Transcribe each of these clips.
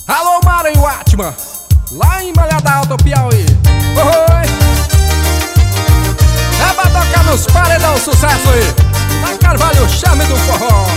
Alô, Maranhão Atman, lá em Malhada Alta, Piauí. Oi! É pra tocar nos paredão, sucesso aí. Na Carvalho, chame do forró.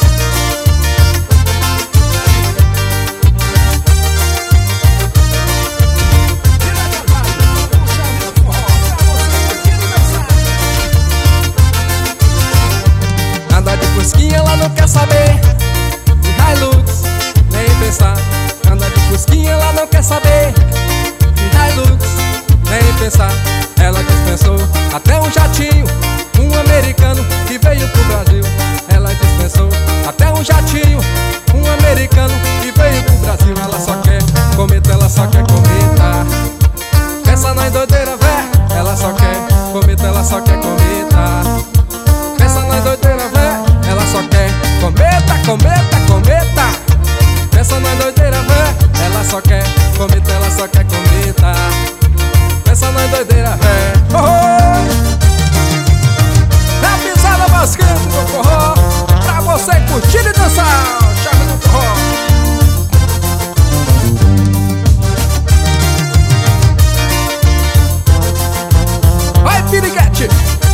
Anda de fusquinha, ela não quer saber de Hilux, nem pensar. Anda de fusquinha, ela não quer saber de Hilux, nem pensar. Ela dispensou até um jatinho, um americano que veio pro Brasil. Ela dispensou até um jatinho, um americano que veio pro Brasil. Ela só quer cometa, ela só quer cometa. Pensa na doideira, vé. Ela só quer cometa, ela só quer cometa. Pensa na doideira, vé. Ela só quer cometa, cometa, cometa. Pensa na doideira, vé. Ela só quer cometa, ela só quer cometa. Pensa na doideira, vé. Oh, oh. É a pisada mascando do forró, pra você curtir e dançar. Chame do forró. Vai, piriguete.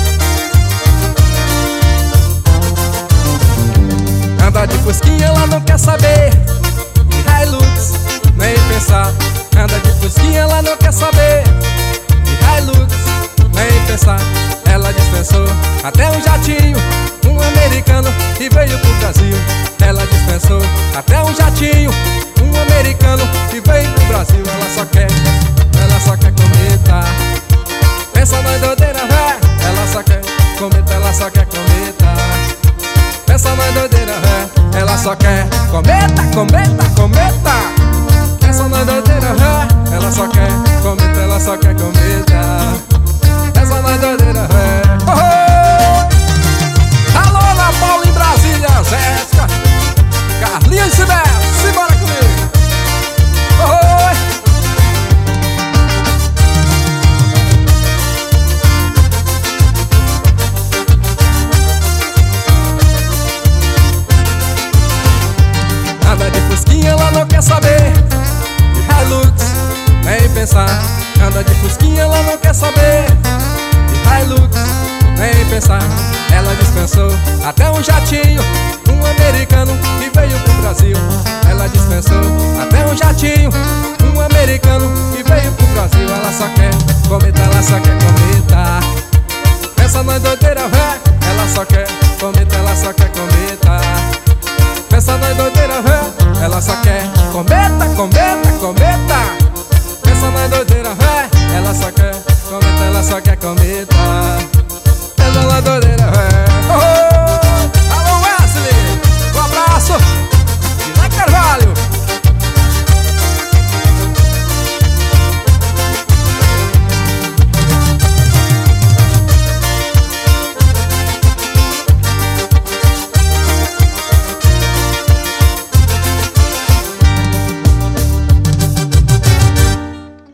Anda de fusquinha, ela não quer saber de Hilux, nem pensar. Anda de fusquinha, ela não quer saber de Hilux, nem pensar. Ela dispensou até um jatinho, um americano que veio pro Brasil. Ela dispensou até um jatinho, um americano que veio pro Brasil. Ela só quer cometa. Pensa na doideira, vé. Ela só quer cometa, ela só quer cometa. Pensa na doideira, vé. Ela só quer cometa, cometa, cometa. Pensa na doideira, vé. Ela só quer cometa, ela só quer cometa. Pensa na doideira, vé. Oh, oh. Alô, Ana Paula em Brasília, Jéssica, Carlinhos e Sibério, simbora comigo. Oh, oh. Anda de fusquinha, ela não quer saber de Hilux, nem pensar. Anda de fusquinha, ela não quer saber de Hilux, nem pensar. Ela dispensou até um jatinho, um americano que veio pro Brasil. Ela dispensou